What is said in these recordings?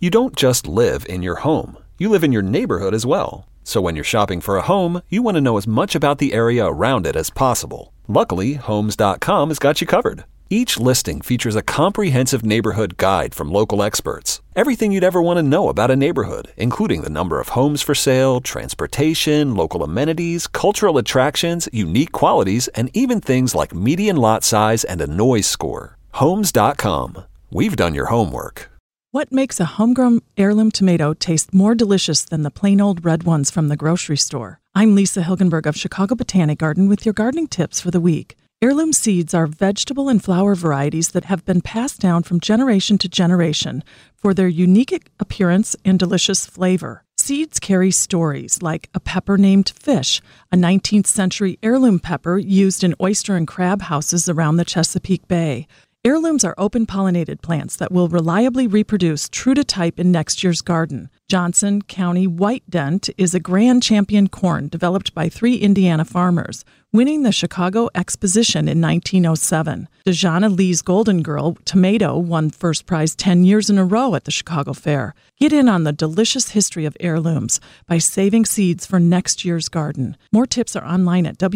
You don't just live in your home. You live in your neighborhood as well. So when you're shopping for a home, you want to know as much about the area around it as possible. Luckily, Homes.com has got you covered. Each listing features a comprehensive neighborhood guide from local experts. Everything you'd ever want to know about a neighborhood, including the number of homes for sale, transportation, local amenities, cultural attractions, unique qualities, and even things like median lot size and a noise score. Homes.com. We've done your homework. What makes a homegrown heirloom tomato taste more delicious than the plain old red ones from the grocery store? I'm Lisa Hilgenberg of Chicago Botanic Garden with your gardening tips for the week. Heirloom seeds are vegetable and flower varieties that have been passed down from generation to generation for their unique appearance and delicious flavor. Seeds carry stories like a pepper named Fish, a 19th century heirloom pepper used in oyster and crab houses around the Chesapeake Bay. Heirlooms are open-pollinated plants that will reliably reproduce true to type in next year's garden. Johnson County White Dent is a grand champion corn developed by 3 Indiana farmers, winning the Chicago Exposition in 1907. Dejana Lee's Golden Girl tomato won first prize 10 years in a row at the Chicago Fair. Get in on the delicious history of heirlooms by saving seeds for next year's garden. More tips are online at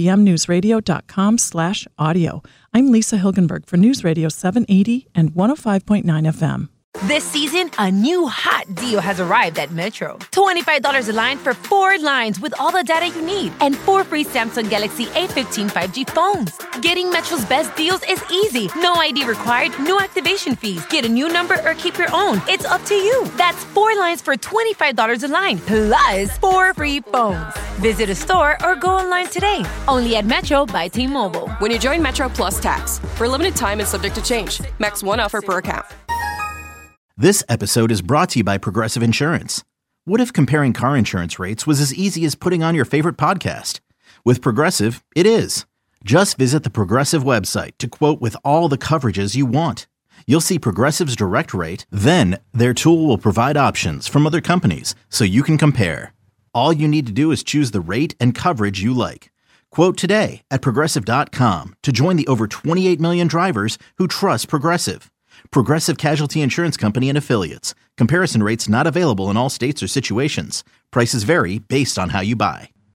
wbbmnewsradio.com/audio. I'm Lisa Hilgenberg for News Radio 780 and 105.9 FM. This season, a new hot deal has arrived at Metro. $25 a line for 4 lines with all the data you need and 4 free Samsung Galaxy A15 5G phones. Getting Metro's best deals is easy. No ID required, no activation fees. Get a new number or keep your own. It's up to you. That's 4 lines for $25 a line, plus 4 free phones. Visit a store or go online today. Only at Metro by T-Mobile. When you join Metro Plus Tax, for a limited time and subject to change. Max 1 offer per account. This episode is brought to you by Progressive Insurance. What if comparing car insurance rates was as easy as putting on your favorite podcast? With Progressive, it is. Just visit the Progressive website to quote with all the coverages you want. You'll see Progressive's direct rate, then their tool will provide options from other companies so you can compare. All you need to do is choose the rate and coverage you like. Quote today at Progressive.com to join the over 28 million drivers who trust Progressive. Progressive Casualty Insurance Company and Affiliates. Comparison rates not available in all states or situations. Prices vary based on how you buy.